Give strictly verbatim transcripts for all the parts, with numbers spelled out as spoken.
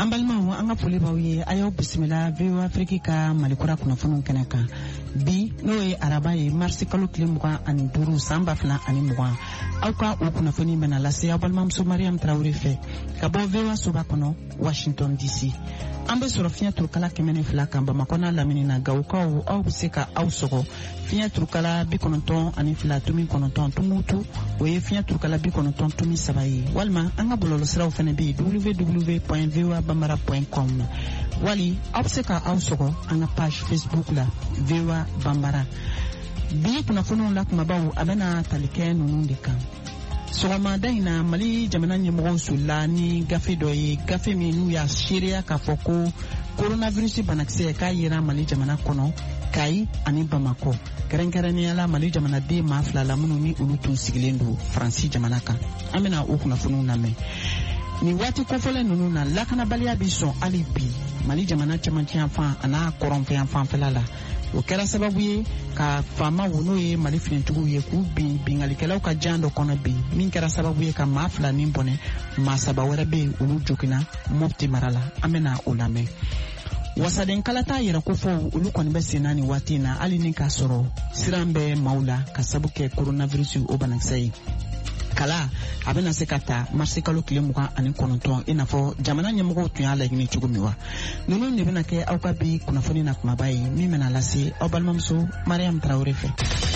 an balimaw an ka foli b'aw ye a y'aw bisimila V O A Afrique ka malikura kunnafoniw kɛnɛ kan bi n'o ye araba ye marisi kalo tile mugan ani duuru san ba fila ani mugan aw ka o kunnafoni bɛna lase aw balimamuso Mariam Traoré fɛ ka bɔ V O A soba kɔnɔ Washington D C. an bɛ sɔrɔ fiɲɛ turukala kɛmɛ ni fila kan Bamakɔ n'a lamini na Gawukaw aw bɛ se ka aw sɔgɔ fiɲɛ turukala bi kɔnɔntɔn ani fila tumi kɔnɔntɔn tumutu o ye fiɲɛ turukala bi kɔnɔntɔn tumi saba ye walima an ka bɔlɔlɔsiraw fana bɛ yen w w w point v o a bambara point com wali aw bɛ se ka aw sɔgɔ an ka page Facebook la V O A Bambara. bi kunnafoniw la kumabaw a bɛna tali kɛ ninnu de kan. sɔgɔmada in na Mali jamana ɲɛmɔgɔw solila ni gafe dɔ ye gafe min n'u y'a seereya k'a fɔ ko coronavirus banakisɛ k'a yera Mali jamana kɔnɔ Kayi ani Bamakɔ kɛrɛnkɛrɛnniyala Mali jamanaden maa fila la minnu ni olu tun sigilen don Faransi jamana kan. an bɛna o kunnafoniw lamɛn. ni waati kofɔlen ninnu na lakanabaliya bi sɔn hali bi Mali jamana cɛmancɛ yanfan a n'a kɔrɔnfɛ yanfanfɛla la. o kɛra sababu ye ka faamaw n'o ye Mali finitigiw ye k'u bin bingalikɛlaw ka jan dɔ kɔnɔ bi min kɛra sababu ye ka maa fila nin bɔnɛ maa saba wɛrɛ bɛ yen olu jogina Mopti mara la. an bɛna o lamɛn. wasaden kala t'a yɛrɛ ko fɔ olu kɔni bɛ sen na ni waati in na hali ni k'a sɔrɔ siran bɛ maaw la ka sabu kɛ coronavirus o banakisɛ ye. kala a bɛna se ka ta marisi kalo tile mugan ani kɔnɔntɔn i n'a fɔ jamana ɲɛmɔgɔw tun y'a laɲini cogo min wa. ninnu de bɛna kɛ aw ka bi kunnafoni na kumaba ye min bɛna lase aw balimamuso Mariam Traoré fɛ.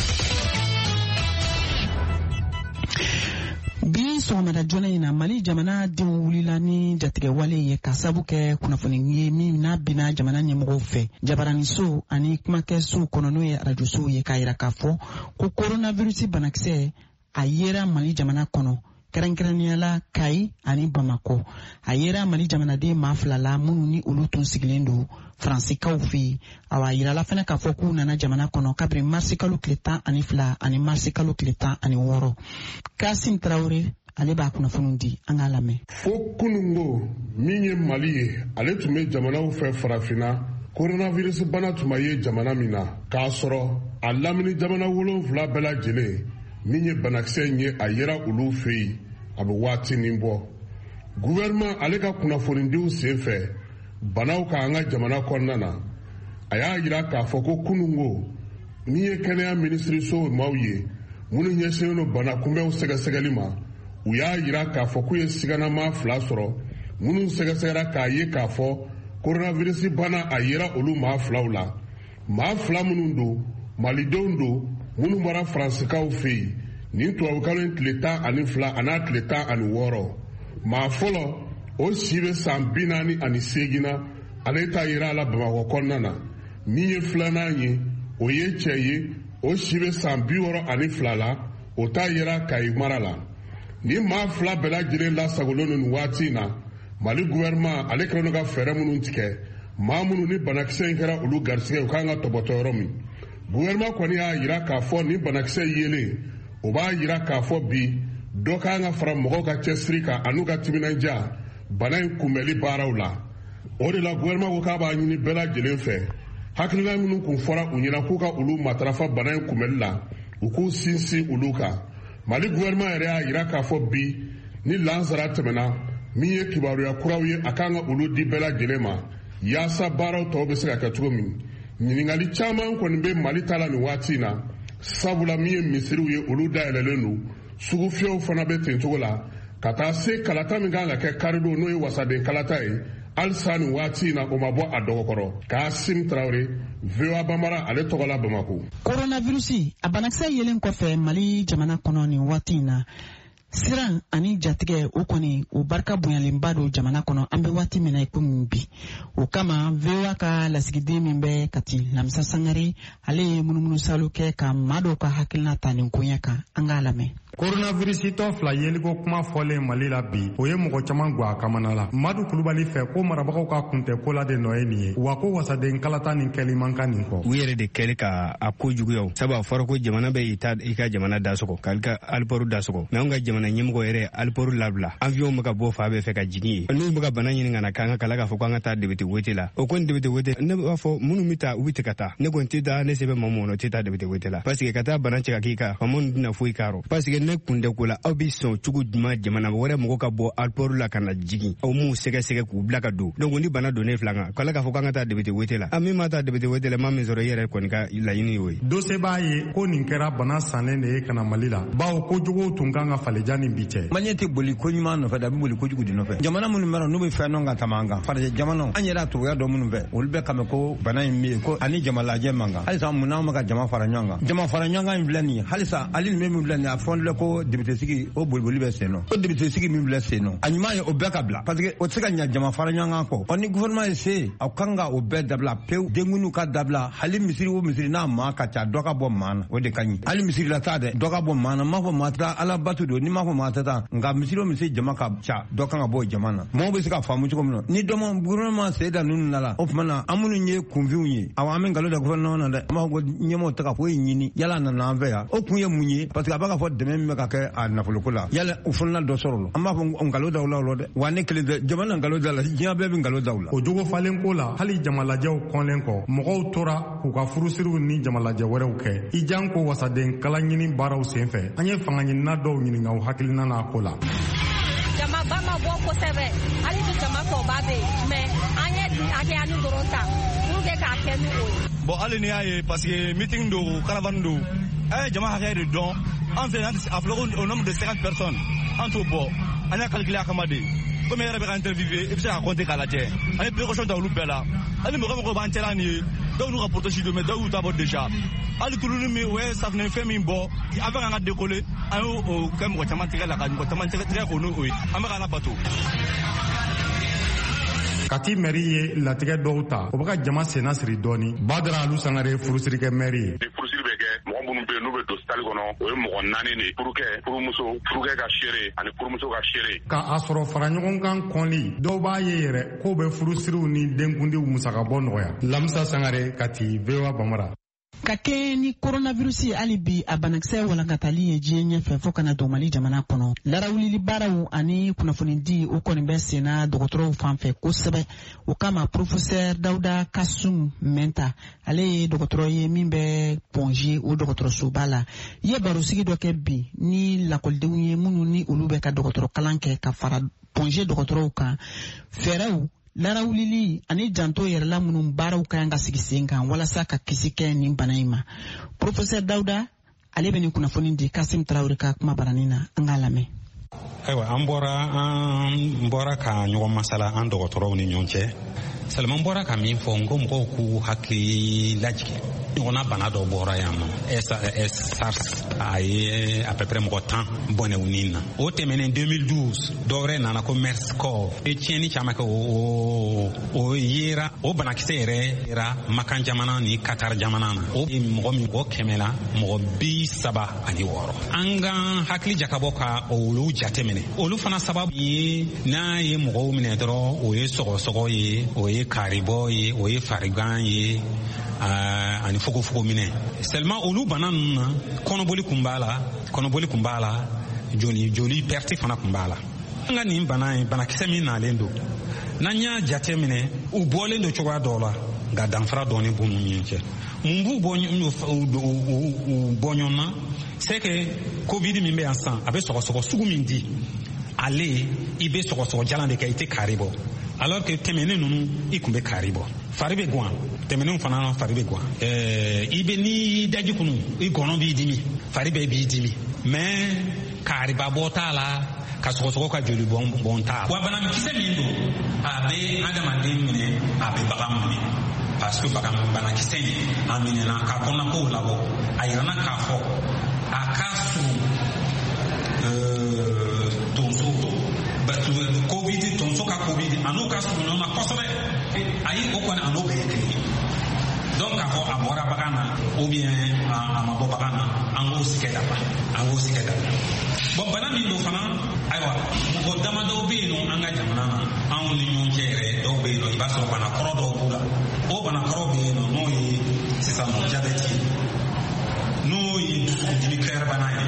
bi sɔgɔmada joona in na Mali jamana denw wulila ni jatigɛ wale ye ka sabu kɛ kunnafoni ye min n'a bina jamana ɲɛmɔgɔw fɛ jabaraniso ani kumakɛsow kɔnɔ n'o ye arajosow ye k'a yira k'a fɔ ko coronavirus banakisɛ a yera Mali jamana kɔnɔ kɛrɛnkɛrɛnniyala Kayi ani Bamakɔ. a yera Mali jamanaden maa fila la minnu ni olu tun sigilen don Faransikaw fɛ yen. awa yirala fana k'a fɔ k'u nana jamana kɔnɔ kabiri marisi kalo tile tan ani fila ani marisi kalo tile tan ani wɔɔrɔ. Kasim Traoré ale b'a kunnafoniw di an k'a lamɛn. fo kunungo min ye Mali ye ale tun bɛ jamanaw fɛ farafinna coronavirus bana tun ma ye jamana min na k'a sɔrɔ a lamini jamana wolonfila bɛɛ lajɛlen min ye banakisɛ in ye a yera olu fɛ yen a bɛ waati nin bɔ. gouvernement ale ka kunnafonidiw sen fɛ banaw ka an ka jamana kɔnɔna na a y'a jira k'a fɔ ko kunungo min ye kɛnɛya minisiriso maaw ye minnu ɲɛsinnen don bana kunbɛnw sɛgɛsɛgɛli ma u y'a jira k'a fɔ k'u ye siganama fila sɔrɔ minnu sɛgɛsɛgɛra k'a ye k'a fɔ coronavirus bana a yera olu maa filaw la. maa fila minnu don malidenw don minnu bɔra Faransikaw fɛ yen nin tubabukalo in tile tan ani fila a n'a tile tan ani wɔɔrɔ. maa fɔlɔ o si bɛ san bi naani ani seegin na ale ta yera a la Bamakɔ kɔnɔna na. min ye filanan ye o ye cɛ ye o si bɛ san bi wɔɔrɔ ani fila la o ta yera Kayi mara la. nin maa fila bɛɛ lajɛlen lasagolen don nin waati in na Mali gouvernement ale kɛlen don ka fɛɛrɛ minnu tigɛ maa minnu ni banakisɛ in kɛra olu garisigɛ u kan ka tɔbɔtɔ yɔrɔ min. gouvernement kɔni y'a jira k'a fɔ nin banakisɛ yelen o b'a jira k'a fɔ bi dɔ kan ka fara mɔgɔw ka cɛsiri kan an'u ka timinanja bana in kunbɛli baaraw la. o de la gouvernement ko k'a b'a ɲini bɛɛ lajɛlen fɛ hakilina minnu kun fɔra u ɲɛna k'u ka olu matarafa bana in kunbɛli la u k'u sinsin olu kan. Mali gouvernement yɛrɛ y'a jira k'a fɔ bi ni lansara tɛmɛna min ye kibaruya kuraw ye a kan ka olu di bɛɛ lajɛlen ma yaasa baaraw tɔw bɛ se ka kɛ cogo min. ɲininkali caman kɔni bɛ Mali ta la nin waati in na sabula min ye misiriw ye olu dayɛlɛlen don sugu fiyɛw fana bɛ ten cogo la ka taa se kalata min kan ka kɛ karido n'o ye wasaden kalata ye halisa nin waati in na o ma bɔ a dɔgɔkɔrɔ. Kasim Traoré V O A Bambara ale tɔgɔ la Bamakɔ. coronavirus a banakisɛ yelen kɔfɛ Mali jamana kɔnɔ nin waati in na siran ani jatigɛ o kɔni o barika bonyalenba don jamana kɔnɔ an bɛ waati min na i komi bi. o kama V O A ka lasigiden min bɛ Kati Lamisa Sangare ale ye munumunu salo kɛ ka maa dɔw ka hakilina ta nin koɲɛ kan an k'a lamɛn. coronavirus tɔ fila yeliko kuma fɔlen Mali la bi o ye mɔgɔ caman gwa a kamana la. Madu Kulubali fɛ ko marabagaw ka kuntɛ ko la de nɔ ye nin ye wa ko wasaden kalata nin kɛli man kan nin kɔ. u yɛrɛ de kɛli ka a ko juguyaw sabu a fɔra ko jamana bɛ i ta i ka jamana dasɔgɔ k'ali ka aliporu dasɔgɔ mɛ an ka jamana ɲɛmɔgɔ yɛrɛ aliporu labila avion bɛ ka bɔ fa bɛɛ fɛ ka jigin ye n'u bɛ ka bana ɲini ka na k'an ka kala k'a fɔ k'an ka taa debete wete la o kɔni debete wete ne b'a fɔ minnu bɛ taa u bɛ tɛ ka taa ne kɔni tɛ taa ne se bɛ maa mun na o tɛ taa debete wete la parce que ka taa bana cɛ ka k'i kan faama ninnu tɛna foyi k'a rɔ parce que ne kunde ko la aw bi sɔn cogo juma jamana wɛrɛ mɔgɔ ka bɔ alport la kana jigi aw m'u sɛgɛsɛgɛ k'u bila ka don donc ni bana donne fila kan kala k'a fɔ k'an ka taa debete wete la a min ma taa debete wete la ma min sɔrɔ i yɛrɛ kɔni ka laɲini y'o ye. dose b'a ye ko nin kɛra bana sannen de ye kana Mali la bawo kojugu tun kan ka faleja nin bi cɛ. Maliyɛn tɛ boli ko ɲuman nɔfɛ da bɛ boli kojugu de nɔfɛ. Jamana minnu bɛ n'u bɛ fɛn dɔn ka tɛmɛ an kan farajɛ jamanaw an yɛrɛ togoya dɔ minnu fɛ olu bɛ kame ko bana in min ye ko ani jama lajɛ man kan halisa mun n'an bɛ ka jama fara ɲɔgɔn kan jama fara ɲɔgɔn kan in filɛ nin ye halisa ale ni min filɛ nin ye a fɔlen ko debitesigi o boliboli bɛ sen nɔ o debitesigi min filɛ sen nɔ a ɲuman ye o bɛɛ ka bila parce que o tɛ se ka ɲɛ jama fara ɲɔgɔn kan kɔ ɔ ni gouvernement ye se aw kan ka o bɛɛ dabila pewu denkudiw ka dabila hali misiri o misiri n'a maa ka ca dɔ ka bɔ maa na o de ka ɲi hali misiri la taa dɛ dɔ ka bɔ maa na n m'a fɔ maa tɛ taa ala bato don ni m'a fɔ maa tɛ taa nka misiri o misiri jama ka ca dɔ kan ka bɔ jama na mɔgɔw bɛ se ka faamu cogo min na ni dɔ ma gouvernement sen da ninnu na la o tuma na an minnu ye kunfinw ye awɔ an bɛ nkalon da gouvernement na dɛ an b'a fɔ ko ɲɛmɔgɔw tɛ ka foyi ɲini yala a nana an fɛ yan o kun ye mun ye parce que a b'a ka fɔ dɛmɛ min bɛ ka kɛ a nafoloko la yala u fana dɔ sɔrɔ la an b'a fɔ nkalon da u la o dɛ wa ne kelen tɛ jamana nkalon da la diɲɛ bɛɛ bɛ nkalon da u la. o jogo falen ko la hali jamalajɛw kɔnlen kɔ mɔgɔw tora k'u ka furusiriw ni jamalajɛ wɛrɛw kɛ i jan ko wasaden kala ɲini baaraw sen fɛ an ye fanga ɲinina dɔw ɲininka u hakilina n'a ko la. jama ba ma bɔ kosɛbɛ hali ni jama tɔba bɛ yen mɛ an ye nin hakɛya ni dɔrɔn ta pour que k'a kɛ ni o ye. bon hali ni y'a ye parce que meeting don caravane don an ye jama hakɛ de dɔn an fɛ a filɛ ko au nombre de cinquante personnes an t'o bɔ an y'a calculer a kama de komi e yɛrɛ bɛ ka interviewer i bɛ se k'a compter k'a lajɛ an ye précaution ta olu bɛɛ la hali mɔgɔ mɔgɔ b'an cɛla nin ye dɔw n'u ka protège don mais dɔw y'u ta bɔ déjà hali tuluni min o ye safunɛ fɛn min bɔ avant k'an ka décoller an y'o kɛ mɔgɔ caman tigɛ la ka mɔgɔ caman tigɛ k'o n'o ye an bɛ k'ala bato. Kati mairie ye latigɛ dɔw ta o bɛ ka jama senna siri dɔɔni Badara Alu Sangare furusirikɛ maire ye. Furusiri bɛ kɛ mɔgɔ minnu bɛ yen n'u bɛ don salle kɔnɔ o ye mɔgɔ naani de furukɛ furumuso furukɛ ka seere ani furumuso ka seere. Ka a sɔrɔ fara ɲɔgɔn kan kɔnli dɔw b'a ye yɛrɛ k'o bɛ furusiriw ni denkundiw musakabɔ nɔgɔya. Lamisa Sangare Kati V O A Bamara. Ka kɛ ni coronavirus hali bi a banakisɛ walankatali ye diɲɛ ɲɛfɛ fo kana don Mali jamana kɔnɔ larawulili baaraw ani kunnafonidi o kɔni bɛ senna dɔgɔtɔrɔw fan fɛ kosɛbɛ o kama professeur Dawuda Kasum Menta ale ye dɔgɔtɔrɔ ye min bɛ Ponge o dɔgɔtɔrɔsoba la i ye barosigi dɔ kɛ bi ni lakɔlidenw ye minnu ni olu bɛ ka dɔgɔtɔrɔ kalan kɛ ka fara Ponge dɔgɔtɔrɔw kan fɛɛrɛw larawulili ani janto yɛrɛla minnu baaraw ka kan ka sigi sen kan walasa ka kisi kɛ nin bana in ma professeur Dawuda ale bɛ nin kunnafoni di Kasim Tarawele ka kuma baranin na an k'a lamɛn. Ayiwa an bɔra an bɔra ka ɲɔgɔn masala an dɔgɔtɔrɔw ni ɲɔgɔn cɛ Salman bɔra ka min fɔ n ko mɔgɔw k'u hakili lajigin ɲɔgɔnna bana dɔ bɔra yan nɔ SARS a ye à peu près mɔgɔ tan bɔnɛw nin na o tɛmɛnen deux mille douze dɔ wɛrɛ nana ko MERS-CoV e tiɲɛni caman kɛ o o yera o banakisɛ yɛrɛ yera Makan jamana ni Qatar jamana na o mɔgɔ min bɔ kɛmɛ la mɔgɔ bi saba ani wɔɔrɔ an ka hakili jakabɔ ka olu jateminɛ olu fana sababu ye n'a ye mɔgɔw minɛ dɔrɔn o ye sɔgɔsɔgɔ ye o ye karibɔ ye o ye farigan ye ani fogofogo minɛ seulement olu bana ninnu na kɔnɔboli kun b'a la kɔnɔboli kun b'a la joli joli perte fana kun b'a la an ka nin bana ye banakisɛ min nalen don n'an y'a jate minɛ u bɔlen don cogoya dɔw la nka danfara dɔɔni b'u ni ɲɔgɔn cɛ mun b'u bɔ ɲɔgɔn na c'est que covid min bɛ yan sisan a bɛ sɔgɔsɔgɔ sugu min di ale i bɛ sɔgɔsɔgɔ jalan de kɛ i tɛ kari bɔ alors que tɛmɛnen ninnu i kun bɛ kari bɔ fari bɛ guwan tɛmɛnenw fana fari bɛ guwan ɛɛ i bɛ ni daji kunu i gɔnɔ b'i dimi fari bɛɛ b'i dimi mais kariba bɔ t'a la ka sɔgɔsɔgɔ ka joli bɔn bɔn t'a la wa banakisɛ min don a bɛ adamaden minɛ a bɛ bagan minɛ parce que bagan banakisɛ in a minɛna ka kɔnɔnakow labɔ a yirana k'a fɔ a ka surun ɛɛ tonso covid tonso ka covid a n'o ka surun ɲɔgɔn na kosɛbɛ ayi o kɔni a n'o bɛɛ ye kelen donc k'a fɔ a bɔra bagan na ou bien a ma bɔ bagan na an k'o sigɛ dabila an k'o sigɛ dabila bon bana min don fana ayiwa mɔgɔ damadɔw bɛ yen nɔ an ka jamana na anw ni ɲɔgɔn cɛ yɛrɛ dɔw bɛ yen nɔ i b'a sɔrɔ bana kɔrɔ dɔw b'u la o bana kɔrɔ bɛ yen nɔ n'o ye sisan nɔ jabɛti n'o ye dusukundimi kɛrɛ bana ye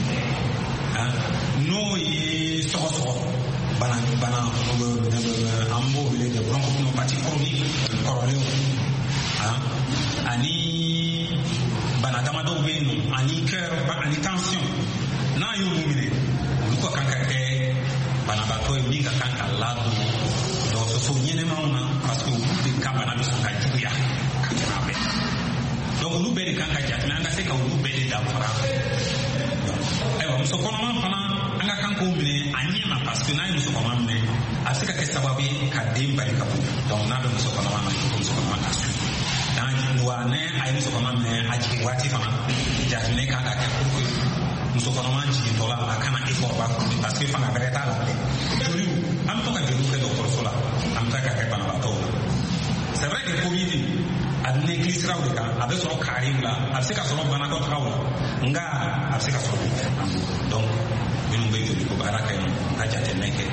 n'o ye sɔgɔsɔgɔ bana bana an b'o wele de bronchopneumopathie chronique kɔrɔlenw ani bana damadɔw bɛ yen nɔ ani cœur ani tension n'a y'o olu bɛɛ de kan ka jate an ka se ka olu bɛɛ de danfara ayiwa muso kɔnɔma fana an ka kan k'o minɛ a ɲɛ ma parce que n'a ye muso kɔnɔma minɛ a bɛ se ka kɛ sababu ye ka den bali ka bɔ donc n'a bɛ muso kɔnɔma na il faut muso kɔnɔma ka su wa ne a ye muso kɔnɔma minɛ a jigin waati fana jateminɛ kan ka kɛ pour que muso kɔnɔma jigintɔ la a kana effort ba kɔnɔ parce que fanga bɛrɛ t'a la joliw an bɛ to ka joliw kɛ dɔgɔtɔrɔso la an bɛ taa ka kɛ banabaatɔw la c'est vrai que covid a néglige siraw de kan a bɛ sɔrɔ kaariw la a bɛ se ka sɔrɔ banakɔtagaw la nka a bɛ se ka sɔrɔ donc minnu bɛ joli ko baara kɛ ka jateminɛ kɛ.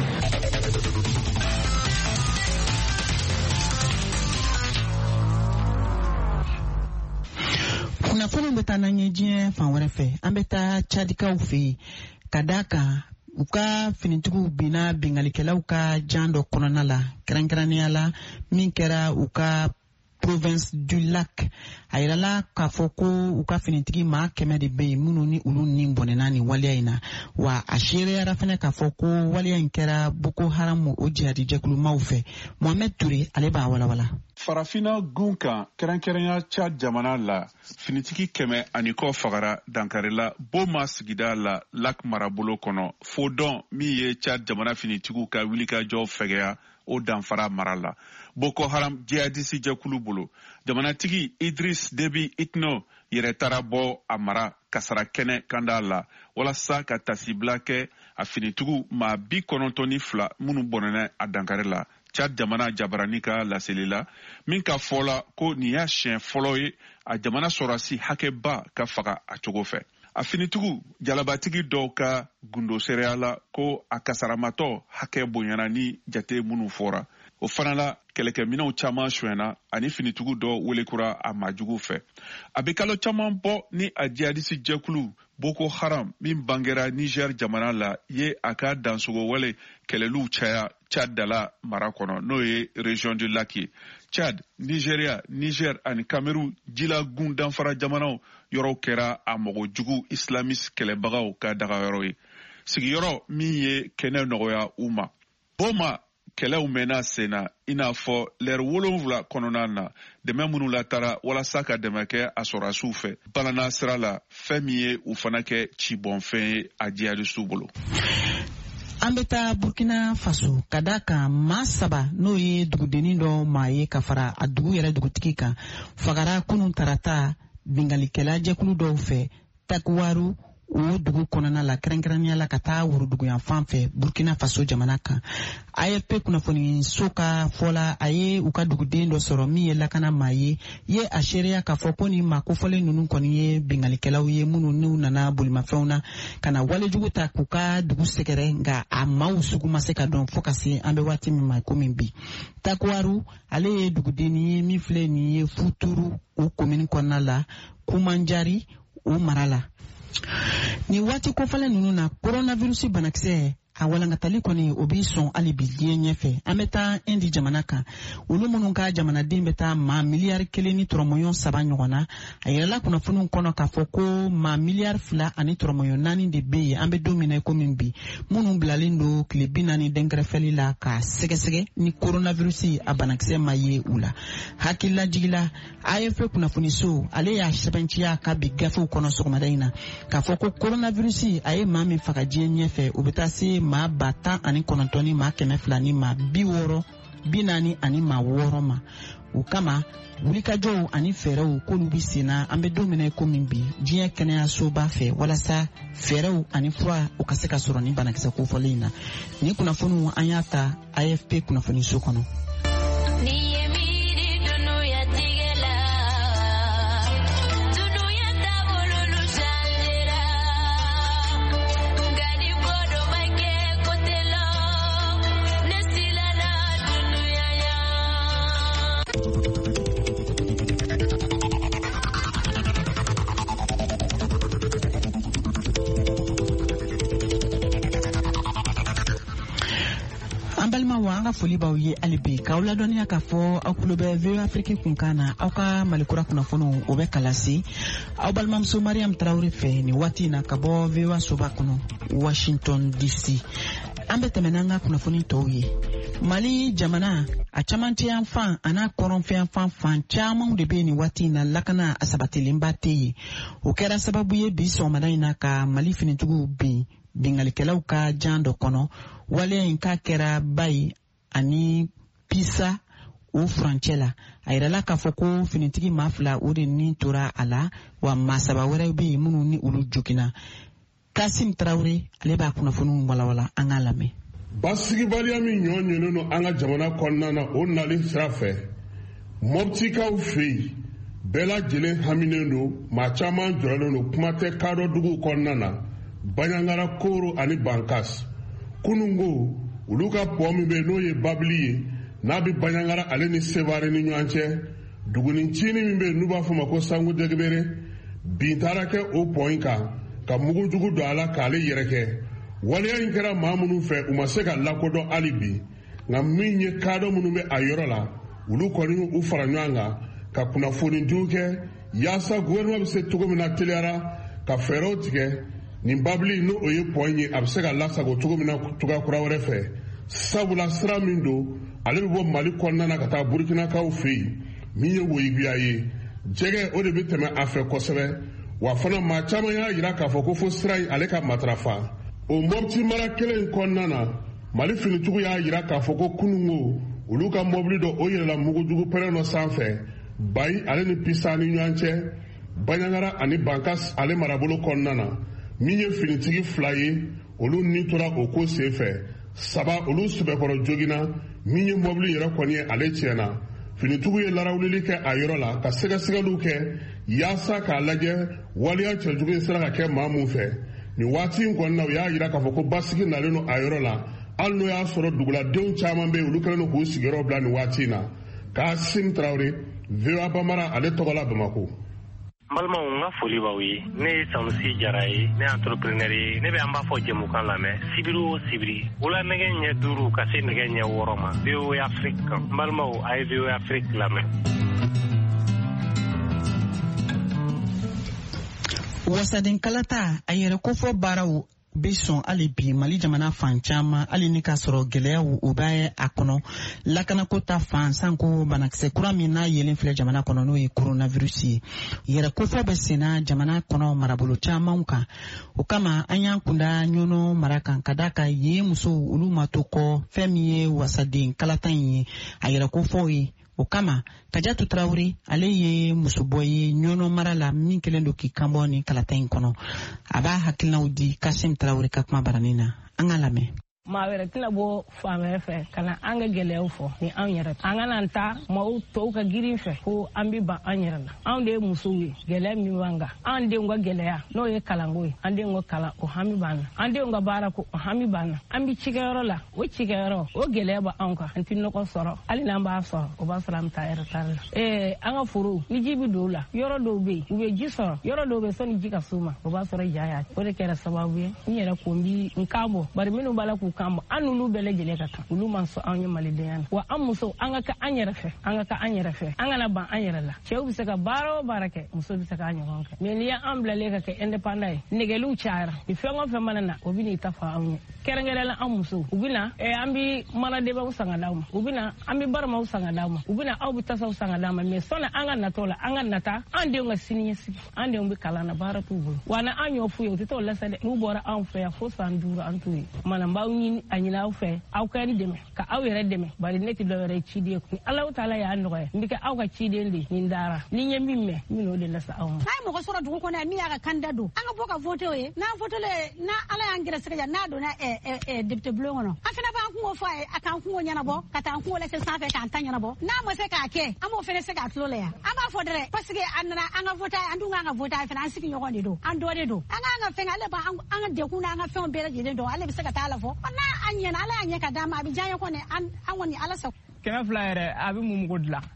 kunnafoni bɛ taa n'an ye diɲɛ fan wɛrɛ fɛ an bɛ taa cadikaw fɛ yen ka d'a kan u ka finitigiw binna bingalikɛlaw ka jan dɔ kɔnɔna la kɛrɛnkɛrɛnnenya la min kɛra u ka province du lac a yirala k'a fɔ ko u ka finitigi maa kɛmɛ de bɛ yen minnu ni olu ni bɔnɛna ni waleya in na wa a seereyara fana k'a fɔ ko waleya in kɛra boko haram o jihadi jɛkulumaw fɛ mohamed ture ale b'a walawala. Farafina gun kan kɛrɛnkɛrɛnya Chad jamana la finitigi kɛmɛ ani kɔ fagara dankarila Boma sigida la lac marabolo kɔnɔ fo dɔn min ye Chad jamana finitigiw ka wulikajɔ fɛgɛya o danfara mara la. Boko Haram jihadisi jɛkulu bolo jamanatigi Idris Deby Itno yɛrɛ taara bɔ a mara kasara kɛnɛ kanda la walasa ka tasibila kɛ a finitigiw maa bi kɔnɔntɔn ni fila minnu bɔnɛnɛ a dankari la. Chad jamana jabarani ka laseli la min ka fɔla ko nin y'a siɲɛ fɔlɔ ye a jamana sɔrɔsi hakɛba ka faga a cogo fɛ. A finitigiw jalabatigi dɔw ka gundo seereya la ko a kasaramatɔ hakɛ bonyana ni jate minnu fɔra. O fana la kɛlɛkɛminɛw caman suɲɛna ani finitigiw dɔ welekura a majugu fɛ. A bɛ kalo caman bɔ ni a jihadisi jɛkulu Boko Haram min bangera Niger jamana la ye a ka dansogo wale kɛlɛliw caya Chad dala mara kɔnɔ n'o ye région du lac ye. Chad, Nigeria, Niger ani Cameroun jila gun danfara jamanaw yɔrɔw kɛra a mɔgɔ jugu islamiste kɛlɛbagaw ka dagayɔrɔ ye. Sigiyɔrɔ min ye kɛnɛ nɔgɔya u ma. Boma kɛlɛw mɛnna sen na i n'a fɔ lɛri wolonwula kɔnɔna na dɛmɛ minnu latara walasa ka dɛmɛ kɛ a sɔrɔsiw fɛ balana sira la fɛn min ye u fana kɛ cibɔnfɛn ye a jihadisiw bolo. An bɛ taa Burkina Faso ka d'a kan maa saba n'o ye dugudennin dɔ maa ye ka fara a dugu yɛrɛ dugutigi kan fagara kunun tarata bingalikɛla jɛkulu dɔw fɛ Takuwaru o dugu kɔnɔna la kɛrɛnkɛrɛnnenya la ka taa woroduguyan fan fɛ Burkina Faso jamana kan. A F P kunnafoni so ka fɔla a ye u ka duguden dɔ sɔrɔ min ye lakana maa ye ye a seereya k'a fɔ ko ni maa kofɔlen ninnu kɔni ye bingalikɛlaw ye minnu n'u nana bolimafɛnw na ka na walejugu ta k'u ka dugu sɛgɛrɛ nka a maaw sugu ma se ka dɔn fo ka se an bɛ waati min ma komi bi. Takuwaru ale ye dugudennin ye min filɛ nin ye Futuru o komini kɔnɔna la Kumanjari o mara la. Ni waati kofɔlen ninnu na coronavirus banakisɛ a walankatali kɔni o b'i sɔn hali bi diɲɛ ɲɛfɛ an bɛ taa Indi jamana kan olu minnu ka jamanaden bɛ taa maa miliyari kelen ni tɔrɔmɔɲɔn saba ɲɔgɔn na a yɛrɛla kunnafoniw kɔnɔ k'a fɔ ko maa miliyari fila ani tɔrɔmɔɲɔn naani de bɛ yen an bɛ don min na komi bi minnu bilalen don tile bi naani dɛnkɛrɛfɛli la ka sɛgɛsɛgɛ ni coronavirus a banakisɛ ma ye u la hakililajigila A F P kunnafoni so ale y'a sɛbɛnciya ka bi gafew kɔnɔ sɔgɔmada in na k'a fɔ ko coronavirus a ye maa min faga diɲɛ ɲɛfɛ o bɛ taa se maa ba tan ani kɔnɔntɔn ni maa kɛmɛ fila ni maa bi wɔɔrɔ bi naani ani maa wɔɔrɔ ma o kama wulikajɔw ani fɛɛrɛw k'olu bi sen na an bɛ don min na komi bi diɲɛ kɛnɛyasoba fɛ walasa fɛɛrɛw ani fura o ka se ka sɔrɔ ni banakisɛ kofɔlen in na ni kunnafoniw an y'a ta A F P kunnafoni so kɔnɔ. Wa an ka foli b'aw ye hali bi k'aw ladɔnniya k'a fɔ aw tulo bɛ V O A Afrique kunkan na aw ka malikura kunnafoniw o bɛ kalasi aw balimamuso Mariam Tarawele fɛ nin waati in na ka bɔ V O A soba kɔnɔ Washington D C an bɛ tɛmɛ n'an ka kunnafoni tɔw ye. Mali jamana a camancɛ yan fan ana kɔrɔnfɛn fan fan caman de bɛ nin waati in na lakana a sabatilenba tɛ yen. O kɛra sababu ye bi sɔgɔmada in na ka Mali finitigiw bin bingalikɛlaw ka jan dɔ kɔnɔ. Waleya in ka kɛra Bayi ani Pisa o furancɛ la. A yirala k'a fɔ ko finitigi maa fila o de ni tora a la wa maa saba wɛrɛw bɛ yen minnu ni olu jogina. Kasim Traoré ale b'a kunnafoniw walawala an k'a lamɛn. Basigibaliya min ɲɔ ɲɛnen no an ka jamana kɔnɔna na o nali sira fɛ mɔbitikaw fɛ yen bɛɛ lajɛlen haminen don maa caman jɔrɔlen don kuma tɛ kadɔ duguw kɔnɔna na Baɲangara Koro ani Bankas kunungo olu ka pɔ min bɛ n'o ye Babili ye n'a bɛ Baɲangara ale ni Sevare ni ɲɔgɔn cɛ dugunicini min bɛ n'u b'a fɔ ma ko Sango Dɛgɛbere bin taara kɛ o pɔ in kan ka mugujugu don a la k'ale yɛrɛ kɛ. Waleya in kɛra maa minnu fɛ u ma se ka lakodɔn hali bi nka min ye kadɔ minnu bɛ a yɔrɔ la olu kɔni u fara ɲɔgɔn kan ka kunnafonidiw kɛ yaasa gouvernement bɛ se cogo min na teliyara ka fɛɛrɛw tigɛ nin Babili n'o o ye pɔn ye a bɛ se ka lasago cogo min na cogoya kura wɛrɛ fɛ sabula sira min don ale bɛ bɔ Mali kɔnɔna na ka taa Burukinakaw fɛ yen min ye woyibiya ye jɛgɛ o de bɛ tɛmɛ a fɛ kosɛbɛ wa fana maa caman y'a jira k'a fɔ ko fo sira in ale ka matarafa. O mɔbiti mara kelen in kɔnɔna na Mali finitigiw y'a jira k'a fɔ ko kunungo olu ka mɔbili dɔ o yɛlɛla mugujugu pɛrɛn dɔ sanfɛ Bayi ale ni Pisa ni ɲɔgɔn cɛ Baɲangara ani Bankas ale marabolo kɔnɔna na min ye finitigi fila ye olu ni tora o ko senfɛ saba olu sɛbɛkɔrɔ jogina min ye mɔbili yɛrɛ kɔni ye ale tiɲɛna. Finitigiw ye larawulili kɛ a yɔrɔ la ka sɛgɛsɛgɛliw kɛ yaasa k'a lajɛ waleya cɛjugu in sera ka kɛ maa mun fɛ. Ni waati in kɔnɔna u y'a jira k'a fɔ ko basigi nalen no a yɔrɔ la hali n'o y'a sɔrɔ duguladenw caman bɛ yen olu kɛlen don k'u sigiyɔrɔ bila nin waati in na. Kasim Traoré V O A Bamara ale tɔgɔ la Bamako. N balimaw n ka foli b'aw ye ne ye Sanusi Jara ye ne ye entrepreneur ye ne bɛ an b'a fɔ jɛmukan lamɛn sibiri o sibiri wula nɛgɛ ɲɛ duuru ka se nɛgɛ ɲɛ wɔɔrɔ ma V O A Afrique kan n balimaw a ye V O A Afrique lamɛn. Wasaden kalata a yɛrɛ kofɔ baaraw bɛ sɔn hali bi Mali jamana fan caman hali ni k'a sɔrɔ gɛlɛyaw o bɛ a kɔnɔ lakanako ta fan sanko banakisɛ kura min n'a yelen filɛ jamana kɔnɔ n'o ye coronavirus ye yɛrɛ kofɔ bɛ senna jamana kɔnɔ marabolo camanw kan o kama an y'an kunda ɲɔnɔ mara kan ka da kan yen musow olu ma to kɔ fɛn min ye wasaden kalata in ye a yɛrɛ kofɔw ye. O kama Kajatu Traoré ale ye musobɔ ye ɲɔnɔ mara la min kelen don k'i kanbɔ ni kalata in kɔnɔ a b'a hakilinaw di Kasim Traoré ka kuma baranin na an ka lamɛn. maa wɛrɛ tɛna bɔ fan wɛrɛ fɛ ka na an ka gɛlɛyaw fɔ ni an yɛrɛ an ka na ta maaw tɔw ka girin fɛ ko an bɛ ban an yɛrɛ la anw de ye musow ye gɛlɛya min b'an kan an denw ka gɛlɛya n'o ye kalanko ye an denw ka kalan o hami b'an na an denw ka baara ko o hami b'an na an bɛ cikɛyɔrɔ la o cikɛyɔrɔ o gɛlɛya bɛ anw kan an tɛ nɔgɔ sɔrɔ hali n'an b'a sɔrɔ o b'a sɔrɔ an bɛ taa ɛrɛtari la ɛɛ an ka forow ni ji bɛ don o la yɔrɔ dɔw bɛ yen u bɛ ji sɔrɔ yɔrɔ dɔw bɛ yen sɔnni ji ka s'u ma o b'a sɔrɔ ja y'a o de kɛra sababu ye n yɛrɛ ko n bi n kan bɔ bari minnu b'a la k'u kan bɔ an n'olu bɛɛ lajɛlen ka kan olu man sɔn anw ye malidenya na wa an musow an ka kɛ an yɛrɛ fɛ an ka kɛ an yɛrɛ fɛ an kana ban an yɛrɛ la cɛw bɛ se ka baara o baara kɛ muso bɛ se k'a ɲɔgɔn kɛ mɛ n'i y'an bilalen ka kɛ indépendant ye nɛgɛliw cayara ni fɛn o fɛn mana na o bɛ n'i ta fa anw ye kɛrɛnkɛrɛnla an musow u bɛ na an bɛ manadebaw san ka d'aw ma u bɛ na an bɛ baramaw san ka d'aw ma u bɛ na aw bɛ tasaw san ka d'aw ma mɛ sɔnni an ka natɔ la an ka nata an denw ka siniɲɛsigi an denw bɛ kalan na baara t'u bolo wa na an y'o f'u ye u tɛ taa o lase dɛ n'u bɔra anw fɛ yan fo san duuru an t'u ye mana n b'aw ɲini a ɲini aw fɛ aw ka n dɛmɛ ka aw yɛrɛ dɛmɛ bari ne tɛ dɔwɛrɛ ye ciden ni Alahu Taala y'a nɔgɔya n bɛ kɛ aw ka ciden de nin dara ni n ye min mɛn n bɛ n'o de lase aw ma. n'a ye mɔgɔ sɔrɔ dugu kɔnɔ yan min y'a ka kandida don an ka bɔ ka vote o ye n'an votelen n'a Ala y'an gɛrɛsɛgɛ ja n'a donna député bulon kɔnɔ an fana b'an kungo fɔ a ye a k'an kungo ɲɛnabɔ ka taa an kungo lase sanfɛ k'an ta ɲɛnabɔ n'a ma se k'a kɛ an b'o fana se k'a tulo la yan an b'a fɔ dɛrɛ parce que a nana an ka vote an dun k'an ka vote a ye fana an sigi ɲɔgɔn de don an dɔ de don an k'an ka fɛn ale b'an an ka dekun n'an ka fɛnw bɛɛ lajɛlen dɔn ale bɛ se ka taa la fɔ n'a a ɲɛna Ala y'a ɲɛ ka d'a ma a bɛ diya n ye kɔni an kɔni Ala sago. kɛmɛ fila yɛrɛ a bɛ mun mugu dilan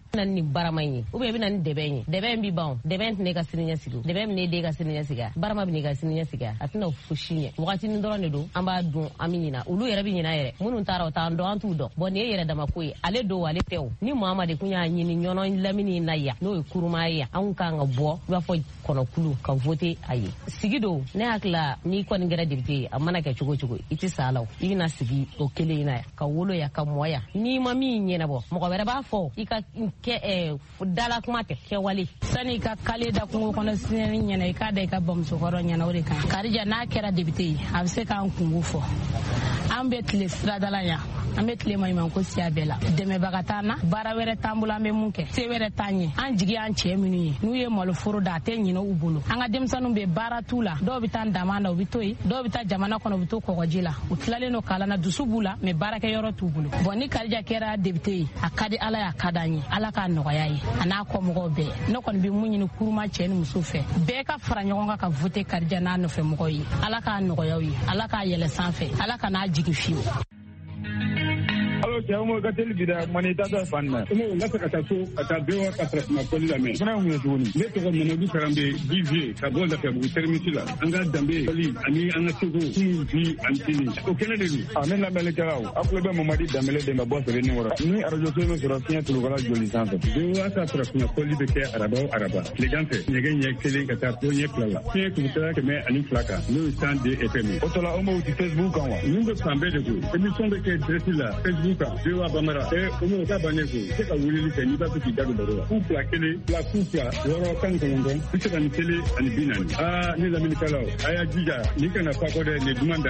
nan ni barama yi ou bien nan debe yi debe bi bawo debe ne ka sininya sigo debe ne de ka sininya siga barama bi ne ka sininya siga atina fushinye wakati ni ndoro ne do amba dun aminina ulu yere bi nyina yere munun tara ta ndo antu do bon ne yere dama koyi ale do wale tew ni muhammad kunya nyini nyono lamini na ya no kuruma ya an ka nga bo ba fo kono kulu ka vote ayi sigido ne akla ni ko ngere dibte amana ka chugo chugo iti salaw ina sigi o kele ina ka wolo ya ka moya ni mami nyena bo mo ko bere ba fo ika ke e dala kuma te ke wali sani ka kale da kungo kono sinen nyena ka da ka bam so koro nyena wori kan karija na kera dibte abse ka an kungu fo an betle stradala ya an betle mai man ko siya bela deme bagatana bara were tambula me munke se were tanye an jigi an che minu nu ye mol furu da te nyino ubulu an ga demsanu be bara tula do bitan damanda ubitoyi do bita jamana kono bito ko gojila utlale no kala na dusubula me baraka yoro tubulu boni karja kera debite akadi ala ya kadanyi ala ka no yayi ana ko mo be no kon bi munyi kuruma chen musufe be ka faranyo ka vote karja na no fe mo yi ala ka no yayi ala ka yele sanfe ala ka na jigi fiu alo ke mo ga tel bida mani ta da fanna mo la ka ta so ata bewa ka tra ma ko la me kana mo yoni ne to ko mo du karambe divie ka bolda ka bu termiti la anga dambe ali ani anga tugo ti bi antini ko kene de ni amen la mele karaw akule be mo madi damele de ma boss re ni wora ni arajo so no sura tinya tulu gala joli santo bewa ka tra ma ko li be ke araba araba le gante ni ga nyek tele ka ta ko nyek la ti ko ta ke me ani flaka no stand de fm otola o mo ti facebook kan wa ni be sambe de ko emission de ke dresi la facebook Dewa Bamara, et au moins, c'est qu'à vous les faire, il va tout faire de l'eau. Couple la clé, la couple, l'euro, quand on donne, tout ce qu'on a télé, on est bien. Ah, les amis, Nicolas, Aya Dija, Nika n'a pas codé les demandes.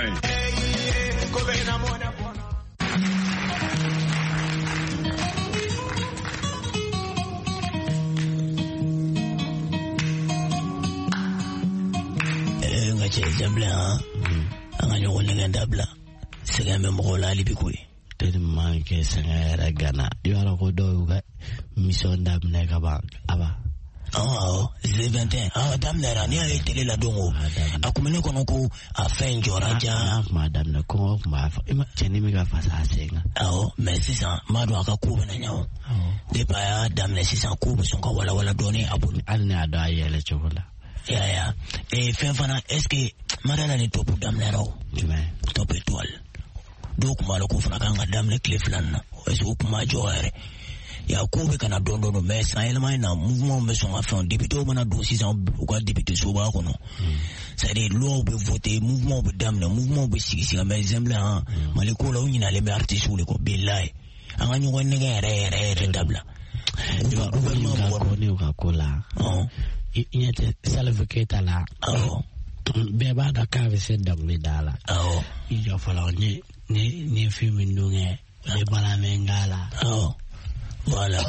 Eh, nga che jambla, anga nyogo ngenda bla. Sega me mo la libikui. Tellement que c'est un gana. Tu as le codo, mission d'âme nègre aba. Oh, c'est vingt et un. Ah, dame nera, ni a été la dongo. A kumene konoko a fait joraja. Madame ne ko ma fa. Teni mi ga fa sa senga. Oh, mais c'est ça. Madu aka ku na nyawo. De pa dame ne c'est ça ku so ko wala wala doni abulu. Alne ada yele chokola. Ya ya. Et fin fana, est-ce que madame ne top dame nera? Tu mets top étoile. Donc malo ko fana kan gadam le Cleveland na o kuma joere ya ko be kana dondo no mais ça élément na mouvement me sont afin député mana do six ans ou quoi député so ba ko no c'est des lois be voter mouvement be dam na mouvement be six six mais zemble ha mali ko la unyina le artiste ou le ko billahi anga nyu wonne ga re re re dabla yo gouvernement ko ne ka ko la oh inyete salve keta la oh be ba da ka ve se dam le dala oh yo fala ni ni ni film ndunge le bala mengala oh voilà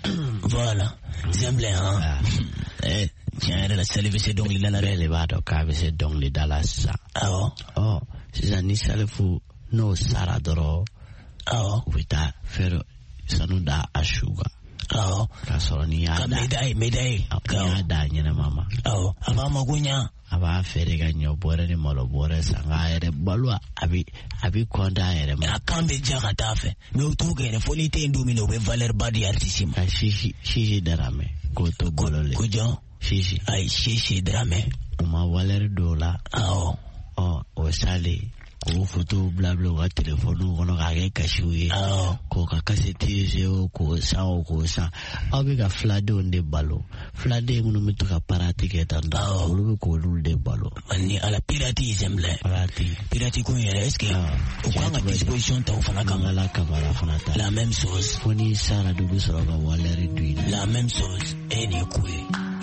voilà semble hein eh tiens la service donc il la le ba do ka se donc le dala sa oh oh c'est ni salfu no saradoro oh wita fero sanuda ashuga oh kasoni ya medai medai ka da nyina mama oh aba magunya aba fere ga nyobore ni molobore sanga ere balwa abi abi konda ere ma akambe jaga tafe me utuge ne folite ndumino be valer badi artisima shishi shishi darame ko to golole kujo shishi ai shishi darame uma valer dola oh oh o sale ko photo blabla wa telephone kono ga ke kashuye ko ka kaseti je ko sa ko sa abiga flade on de balo flade ngono mituka parati ke tanda ulu ko lul de balo ani ala pirati semble parati pirati ko yere est-ce que o kwanga disposition ta ufana kanga la kamera fana ta la même chose foni sara dubu soro ba wala réduit la même chose eni kué.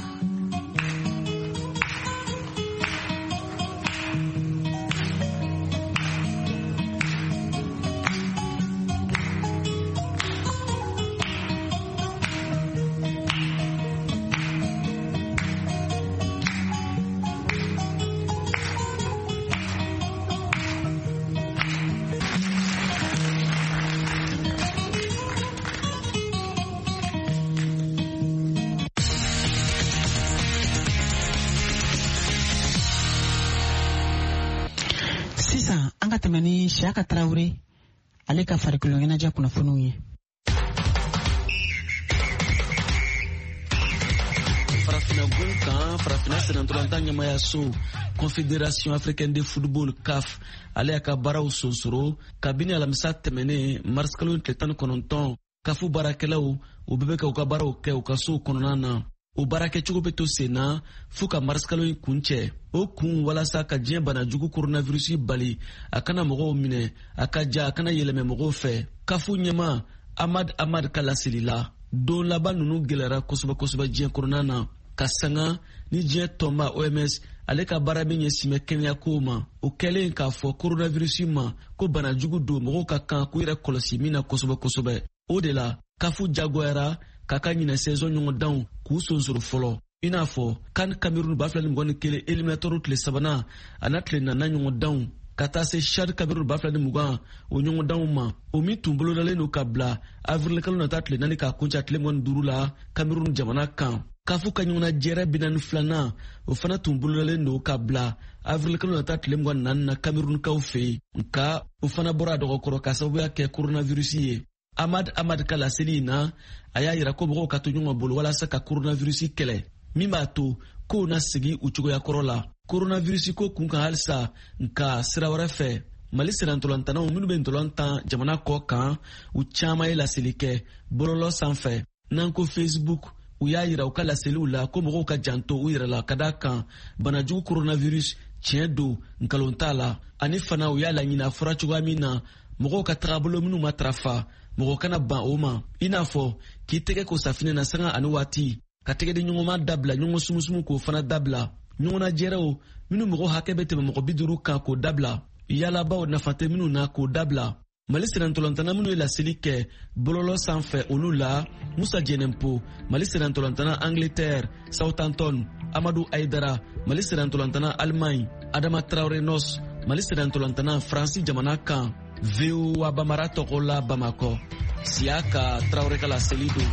Shaka Traore ale ka farikolo ngena ja kuna funu ye jamana farafina senantolantan ɲamaya so confédération africaine de football C A F ale y'a ka baaraw sonsoro kabini alamisa tɛmɛnen mars kalo tile tan ni kɔnɔntɔn kafu baarakɛlaw u bɛɛ bɛ ka u ka baaraw kɛ u ka sow kɔnɔna na. O baarakɛcogo bɛ to sen na fo ka mars kalo in kun cɛ. O kun walasa ka diɲɛ banajugu coronavirus bali a kana mɔgɔw minɛ a ka ja a kana yɛlɛmɛ mɔgɔw fɛ. kafu ɲɛma Ahmad Ahmad ka laseli la don laban ninnu gɛlɛyara kosɛbɛ kosɛbɛ diɲɛ kɔnɔna na ka sanga ni diɲɛ tɔnba O M S ale ka baara min ɲɛsinbɛ kɛnɛyakow ma. O kɛlen k'a fɔ coronavirus ma ko banajugu don mɔgɔw ka kan k'u yɛrɛ kɔlɔsi min na kosɛbɛ kosɛbɛ. O de la kafu jagoyara k'a ka ɲinɛ saison ɲɔgɔndanw k'u sonsoro fɔlɔ i n'a fɔ kan Cameroun ba fila ni mugan ni kelen éliminatoire tile sabanan a na tile naaninan ɲɔgɔndanw ka taa se Chad Cameroun ba fila ni mugan o ɲɔgɔndanw ma. O min tun bolodalen don ka bila avril kalo nata tile naani k'a kunca tile mugan ni duuru la Cameroun jamana kan. kafu ka ɲɔgɔnnajɛrɛ bi naani filanan o fana tun bolodalen don ka bila avril kalo nata tile mugan ni naani na Cameroun kaw fɛ yen nka o fana bɔra a dɔgɔkɔrɔ ka sababuya kɛ coronavirus ye. Ahmad Ahmad ka laseli in na a y'a yira ko mɔgɔw ka to ɲɔgɔn bolo walasa ka coronavirus kɛlɛ min b'a to kow na segi u cogoya kɔrɔ la. Coronavirus ko kun kan halisa nka sira wɛrɛ fɛ Mali senantolantanaw minnu bɛ ntolantan jamana kɔ kan u caman ye laseli kɛ bɔlɔlɔ sanfɛ n'an ko Facebook. U y'a yira u ka laseliw la ko mɔgɔw ka janto u yɛrɛ la ka da kan banajugu coronavirus tiɲɛ don nkalon t'a la ani fana u y'a laɲini a fɔra cogoya min na mɔgɔw ka tagabolo minnu matarafa mɔgɔ kana ban o ma i n'a fɔ k'i tɛgɛ ko safinɛ na sanga ani waati ka tɛgɛden ɲɔgɔnma dabila ɲɔgɔn sumusumu k'o fana dabila ɲɔgɔnnajɛrɛw minnu mɔgɔ hakɛ bɛ tɛmɛ mɔgɔ bi duuru kan k'o dabila yalabaw nafa tɛ minnu na k'o dabila. Mali senantolantana minnu ye laseli kɛ bɔlɔlɔ sanfɛ olu la Musa Jɛnɛnpo Mali senantolantana Angleterre Southampton Amadou Aïdara Mali senantolantana Allemagne Adama Traoré Nos Mali senantolantana Faransi jamana kan V O A Bamara tɔgɔ la Bamakɔ Siaka Traoré ka laseli don.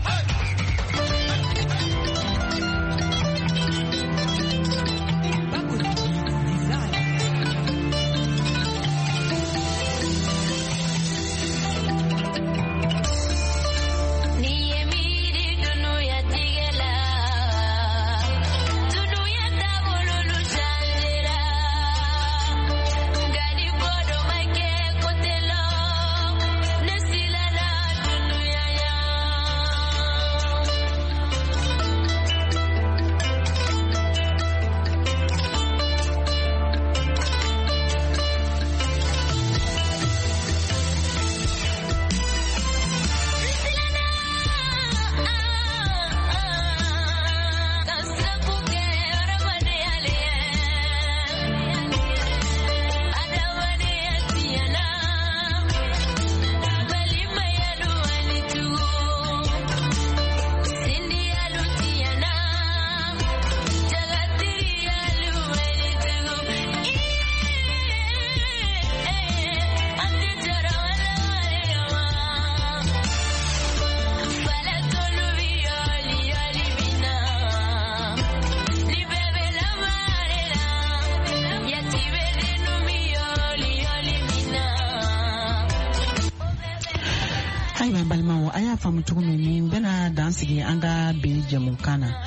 faamu cogo min ni bɛna dan sigi an ka bi jɛmukan na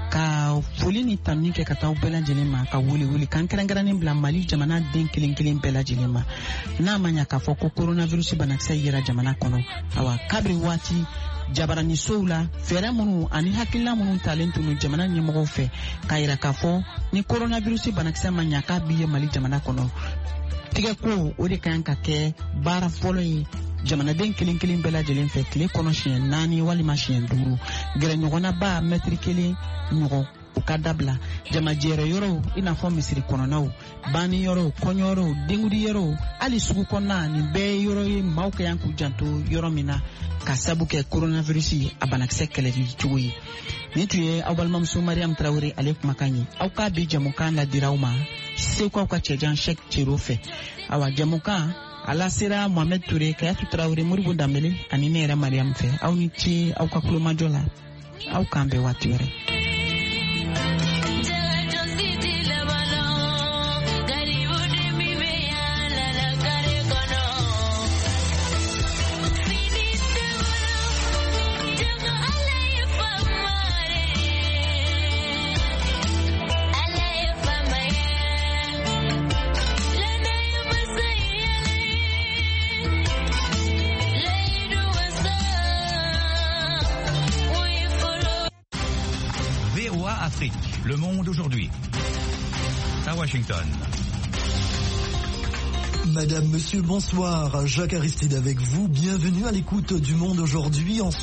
ka foli ni tanuni kɛ ka taa bɛɛ lajɛlen ma ka wuli wuli kan kɛrɛnkɛrɛnnen bila Mali jamana den kelen kelen bɛɛ lajɛlen ma n'a ma ɲa k'a fɔ ko coronavirus banakisɛ yera jamana kɔnɔ awa kabiri waati jabarani sow la fɛɛrɛ minnu ani hakilina minnu talen tunu jamana ɲɛmɔgɔw fɛ ka yira k'a fɔ ni coronavirus banakisɛ ma ɲa k'a bi ye Mali jamana kɔnɔ tigɛ ko o de kan ka kɛ baara fɔlɔ ye jamanaden kelen kelen bɛɛ lajɛlen fɛ tile kɔnɔ siɲɛ naani walima siɲɛ duuru gɛrɛɲɔgɔnna ba mɛtiri kelen ɲɔgɔn u ka dabila jamajɛrɛ yɔrɔw i n'a fɔ misiri kɔnɔnaw banni yɔrɔw kɔɲɔyɔrɔw dengudi yɔrɔw hali sugu kɔnɔna nin bɛɛ ye yɔrɔ ye maaw ka yan k'u janto yɔrɔ min na ka sabu kɛ coronavirus a banakisɛ kɛlɛli cogo ye nin tun ye aw balimamuso Mariam Traoré ale kumakan ye aw ka bi jamukan ladiraw ma sekuw ka cɛjan Cheick Thierno fɛ awa jamukan ala sera Mohamed Touré Kayatu Traoré Moribo Dambele ani ne yɛrɛ Mariam fɛ aw ni ce aw ka kulomajɔ la aw kan bɛɛ waati wɛrɛ. Afrique, Le Monde aujourd'hui. À Washington. Madame, Monsieur, bonsoir. Jacques Aristide avec vous. Bienvenue à l'écoute du Monde aujourd'hui en